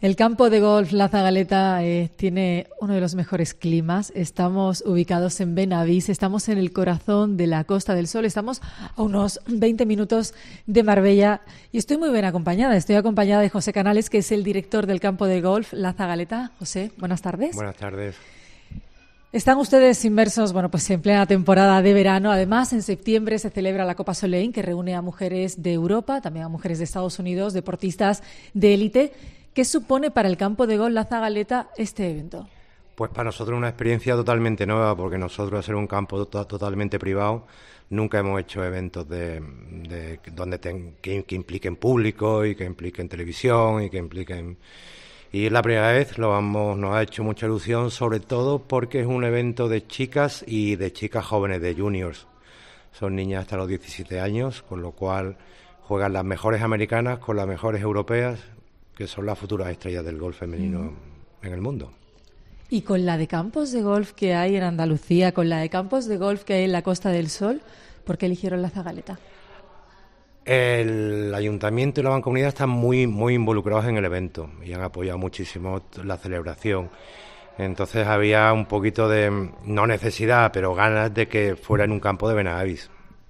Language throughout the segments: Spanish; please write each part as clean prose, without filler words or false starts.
El campo de golf La Zagaleta tiene uno de los mejores climas. Estamos ubicados en Benavís, estamos en el corazón de la Costa del Sol, estamos a unos 20 minutos de Marbella y estoy muy bien acompañada. Estoy acompañada de José Canales, que es el director del campo de golf La Zagaleta. José, buenas tardes. Buenas tardes. Están ustedes inmersos, pues en plena temporada de verano. Además, en septiembre se celebra la Copa Soleil, que reúne a mujeres de Europa, también a mujeres de Estados Unidos, deportistas de élite. ¿Qué supone para el campo de golf La Zagaleta este evento? Pues para nosotros es una experiencia totalmente nueva, porque nosotros, al ser un campo totalmente privado, nunca hemos hecho eventos que impliquen público y que impliquen televisión y que impliquen... Y es la primera vez, nos ha hecho mucha ilusión, sobre todo porque es un evento de chicas y de chicas jóvenes, de juniors. Son niñas hasta los 17 años, con lo cual juegan las mejores americanas con las mejores europeas, que son las futuras estrellas del golf femenino en el mundo. Y con la de campos de golf que hay en Andalucía, con la de campos de golf que hay en la Costa del Sol, ¿por qué eligieron La Zagaleta? El ayuntamiento y la Mancomunidad están muy involucrados en el evento y han apoyado muchísimo la celebración. Entonces había un poquito de, no necesidad, pero ganas de que fuera en un campo de Benavís.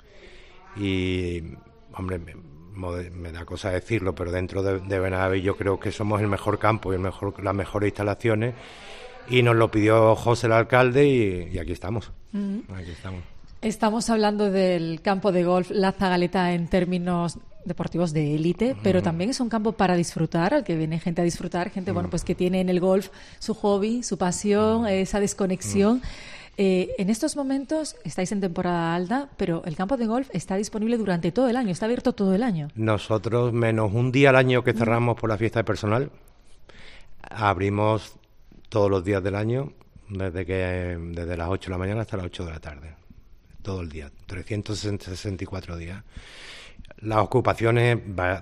Y, hombre, me da cosa decirlo, pero dentro de Benavís yo creo que somos el mejor campo y las mejores instalaciones, y nos lo pidió José, el alcalde, y aquí estamos. Aquí estamos. Estamos hablando del campo de golf La Zagaleta en términos deportivos de élite, pero también es un campo para disfrutar, al que viene gente a disfrutar, gente pues que tiene en el golf su hobby, su pasión, esa desconexión. En estos momentos estáis en temporada alta, pero el campo de golf está disponible durante todo el año, está abierto todo el año. Nosotros, menos un día al año que cerramos por la fiesta de personal, abrimos todos los días del año, desde las 8 de la mañana hasta las 8 de la tarde. Todo el día, 364 días. Las ocupaciones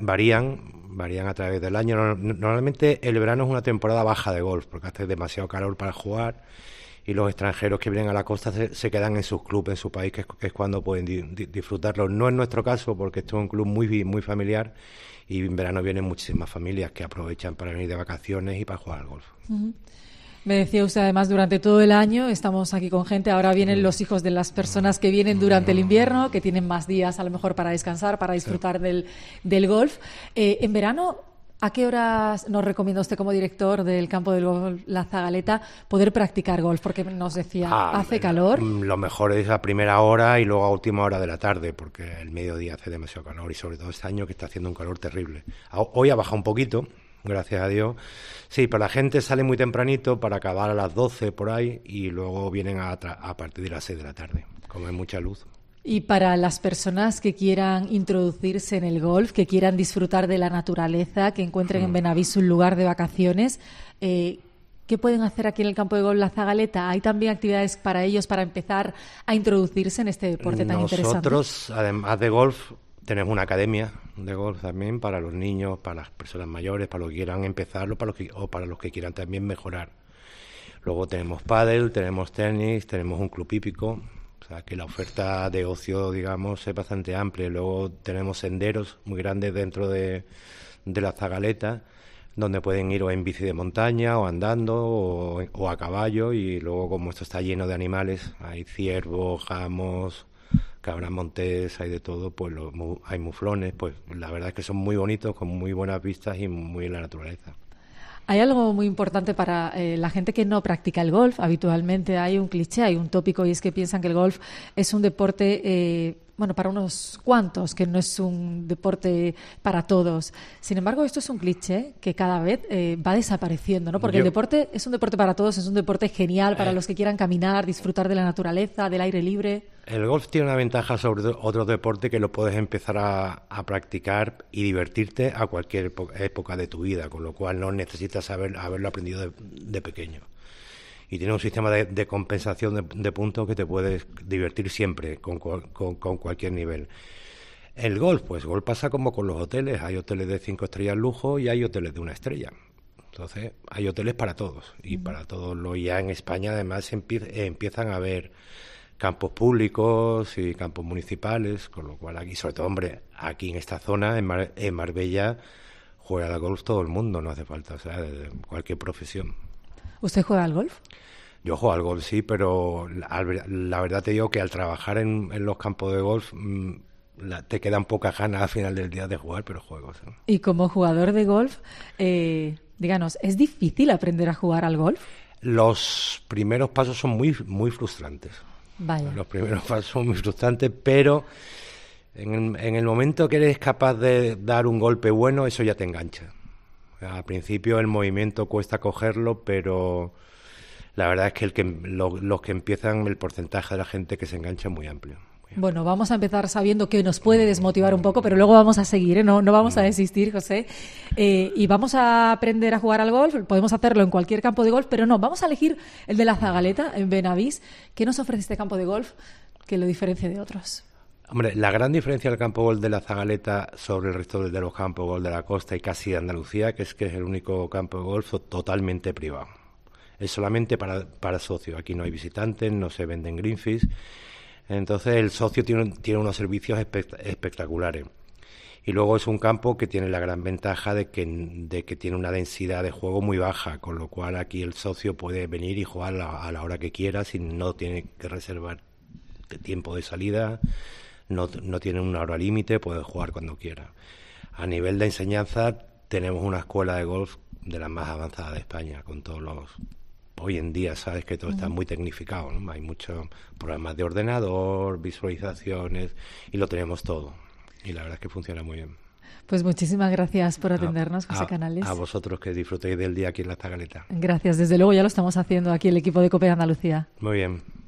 varían a través del año. Normalmente el verano es una temporada baja de golf, porque hace demasiado calor para jugar, y los extranjeros que vienen a la costa se quedan en sus clubes, en su país, que es cuando pueden disfrutarlo. No es nuestro caso, porque esto es un club muy familiar, y en verano vienen muchísimas familias que aprovechan para venir de vacaciones y para jugar al golf. Me decía usted, además, durante todo el año estamos aquí con gente. Ahora vienen los hijos de las personas que vienen durante el invierno, que tienen más días a lo mejor para descansar, para disfrutar del golf. En verano, ¿a qué horas nos recomienda usted, como director del campo del golf La Zagaleta, poder practicar golf? Porque nos decía, ¿hace calor? Lo mejor es a primera hora y luego a última hora de la tarde, porque el mediodía hace demasiado calor, y sobre todo este año que está haciendo un calor terrible. Hoy ha bajado un poquito, gracias a Dios. Sí, pero la gente sale muy tempranito para acabar a las 12 por ahí, y luego vienen a partir de las 6 de la tarde, como hay mucha luz. Y para las personas que quieran introducirse en el golf, que quieran disfrutar de la naturaleza, que encuentren en Benavís un lugar de vacaciones, ¿qué pueden hacer aquí en el campo de golf La Zagaleta? ¿Hay también actividades para ellos para empezar a introducirse en este deporte tan interesante? Nosotros, además de golf, tenemos una academia de golf también para los niños, para las personas mayores, para los que quieran empezarlo, o para los que quieran también mejorar. Luego tenemos pádel, tenemos tenis, tenemos un club hípico, o sea que la oferta de ocio, digamos, es bastante amplia. Luego tenemos senderos muy grandes dentro de La Zagaleta, donde pueden ir o en bici de montaña, o andando, o a caballo, y luego, como esto está lleno de animales, hay ciervos, gamos, cabras montés, hay de todo, pues hay muflones, pues la verdad es que son muy bonitos, con muy buenas vistas y muy en la naturaleza. Hay algo muy importante para la gente que no practica el golf. Habitualmente hay un cliché, hay un tópico, y es que piensan que el golf es un deporte para unos cuantos, que no es un deporte para todos. Sin embargo, esto es un cliché que cada vez va desapareciendo, ¿no? Porque el deporte es un deporte para todos, es un deporte genial para los que quieran caminar, disfrutar de la naturaleza, del aire libre. El golf tiene una ventaja sobre otro deporte, que lo puedes empezar a practicar y divertirte a cualquier época de tu vida, con lo cual no necesitas haberlo aprendido de pequeño. Y tiene un sistema de compensación de puntos que te puedes divertir siempre, con cualquier nivel. El golf pasa como con los hoteles. Hay hoteles de 5 estrellas lujo y hay hoteles de 1 estrella. Entonces, hay hoteles para todos. Y para todos. Ya en España, además, empiezan a haber campos públicos y campos municipales, con lo cual aquí, sobre todo, aquí en esta zona, en Marbella, juega al golf todo el mundo, no hace falta, o sea, de cualquier profesión. ¿Usted juega al golf? Yo juego al golf, sí, pero la verdad te digo que al trabajar en los campos de golf te quedan pocas ganas al final del día de jugar, pero juego. ¿Sí? Y como jugador de golf, díganos, ¿es difícil aprender a jugar al golf? Los primeros pasos son muy frustrantes. Vaya. Los primeros pasos son muy frustrantes, pero en el momento que eres capaz de dar un golpe bueno, eso ya te engancha. Al principio el movimiento cuesta cogerlo, pero la verdad es que los que empiezan, el porcentaje de la gente que se engancha es muy amplio. Bueno, vamos a empezar sabiendo que nos puede desmotivar un poco, pero luego vamos a seguir, ¿eh? No vamos a desistir, José. Y vamos a aprender a jugar al golf. Podemos hacerlo en cualquier campo de golf, pero no, vamos a elegir el de la Zagaleta, en Benavís. ¿Qué nos ofrece este campo de golf que lo diferencie de otros? Hombre, la gran diferencia del campo de golf de la Zagaleta sobre el resto de los campos de golf de la costa y casi de Andalucía, que es el único campo de golf totalmente privado. Es solamente para socios. Aquí no hay visitantes, no se venden green fees. Entonces el socio tiene unos servicios espectaculares. Y luego es un campo que tiene la gran ventaja de que tiene una densidad de juego muy baja, con lo cual aquí el socio puede venir y jugar a la hora que quiera, no tiene que reservar tiempo de salida, no tiene una hora límite, puede jugar cuando quiera. A nivel de enseñanza tenemos una escuela de golf de las más avanzadas de España, con todos los... Hoy en día sabes que todo está muy tecnificado, ¿no? Hay muchos programas de ordenador, visualizaciones, y lo tenemos todo. Y la verdad es que funciona muy bien. Pues muchísimas gracias por atendernos, José Canales. A vosotros, que disfrutéis del día aquí en la Zagaleta. Gracias, desde luego ya lo estamos haciendo aquí el equipo de COPE Andalucía. Muy bien.